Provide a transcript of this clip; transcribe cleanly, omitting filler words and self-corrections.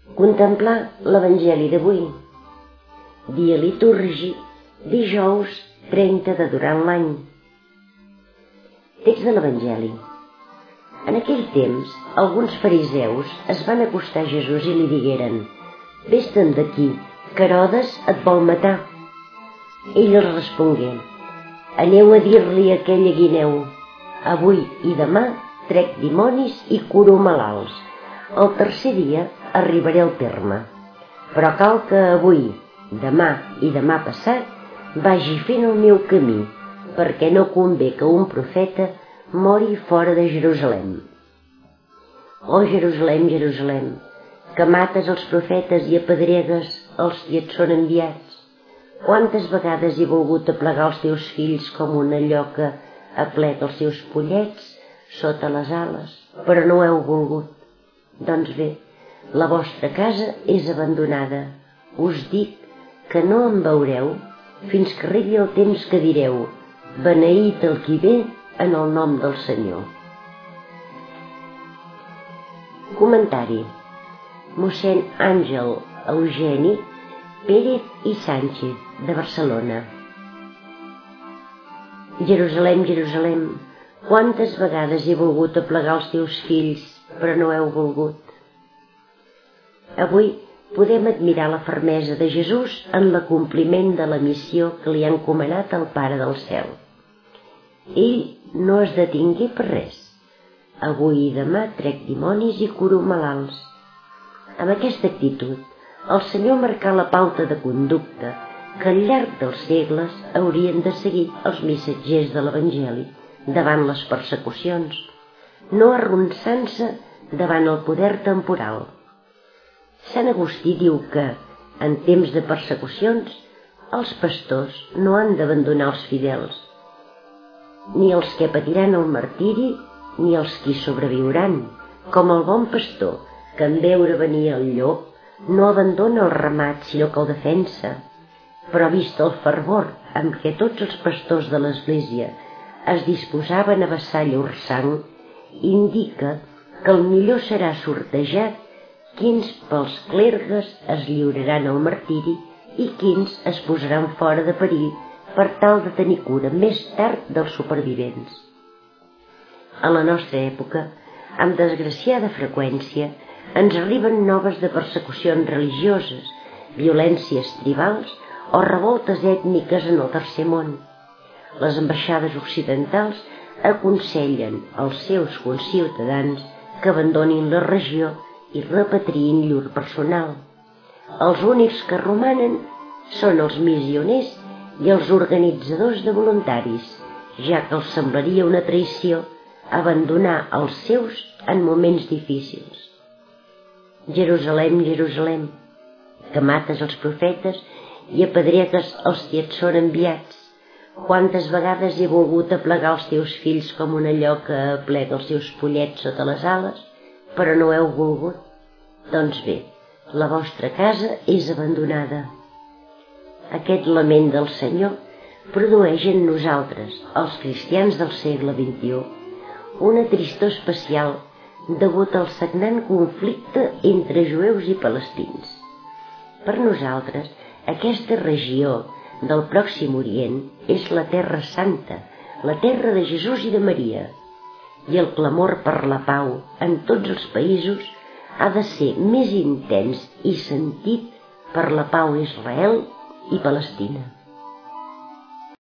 Contemplar l'Evangeli d'avui, dia litúrgic, dijous 30 de durant l'any. Text de l'Evangeli. En aquell temps, alguns fariseus es van acostar a Jesús i li digueren: «Vés-te'n d'aquí, que Herodes et vol matar». Ell els respongué: «Aneu a dir-li a aquella guineu: avui i demà trec dimonis i curo malalts. El tercer dia arribaré al terme. Però cal que avui, demà i demà passat vagi fent el meu camí, perquè no convé que un profeta mori fora de Jerusalem. Oh Jerusalem, Jerusalem, que mates els profetes i apedregues els qui et són enviats. Quantes vegades he volgut aplegar els teus fills com una lloca aplega els seus pollets sota les ales, però no ho heu volgut. Doncs bé, la vostra casa és abandonada. Us dic que no em veureu fins que arribi el temps que direu: beneït el qui ve en el nom del Senyor». Comentari. Mossèn Àngel Eugeni Pérez i Sánchez, de Barcelona. Jerusalem, Jerusalem, quantes vegades he volgut aplegar els teus fills, però no heu volgut. Avui podem admirar la fermesa de Jesús en l'acompliment de la missió que li ha encomanat el Pare del Cel. Ell no es detingué per res. Avui i demà trec dimonis i curo malalts. Amb aquesta actitud, el Senyor marcà la pauta de conducta que al llarg dels segles haurien de seguir els missatgers de l'Evangeli davant les persecucions, no arronsant-se davant el poder temporal. Sant Agustí diu que, en temps de persecucions, els pastors no han d'abandonar els fidels, ni els que patiran el martiri, ni els qui sobreviuran, com el bon pastor, que en veure venir el llop no abandona el ramat, sinó que el defensa. Però vist el fervor amb què tots els pastors de l'Església es disposaven a vessar llur sang, indica que el millor serà sortejar quins pels clergues es lliuraran al martiri i quins es posaran fora de perill per tal de tenir cura més tard dels supervivents. A la nostra època, amb desgraciada freqüència, ens arriben noves de persecucions religioses, violències tribals o revoltes ètniques en el tercer món. Les ambaixades occidentals aconsellen als seus conciutadans que abandonin la regió i repatriïn llur personal. Els únics que romanen són els missioners i els organitzadors de voluntaris, ja que els semblaria una traïció abandonar els seus en moments difícils. Jerusalem, Jerusalem, que mates els profetes i apedregues els qui et són enviats. Quantes vegades he volgut aplegar els teus fills com una lloca aplega els seus pollets sota les ales, però no heu volgut. Doncs bé, la vostra casa és abandonada. Aquest lament del Senyor produeix en nosaltres, els cristians del segle XXI, una tristor especial degut al sagnant conflicte entre jueus i palestins. Per nosaltres, aquesta regió del Pròxim Orient és la Terra Santa, la terra de Jesús i de Maria, i el clamor per la pau en tots els països ha de ser més intens i sentit per la pau a Israel i Palestina.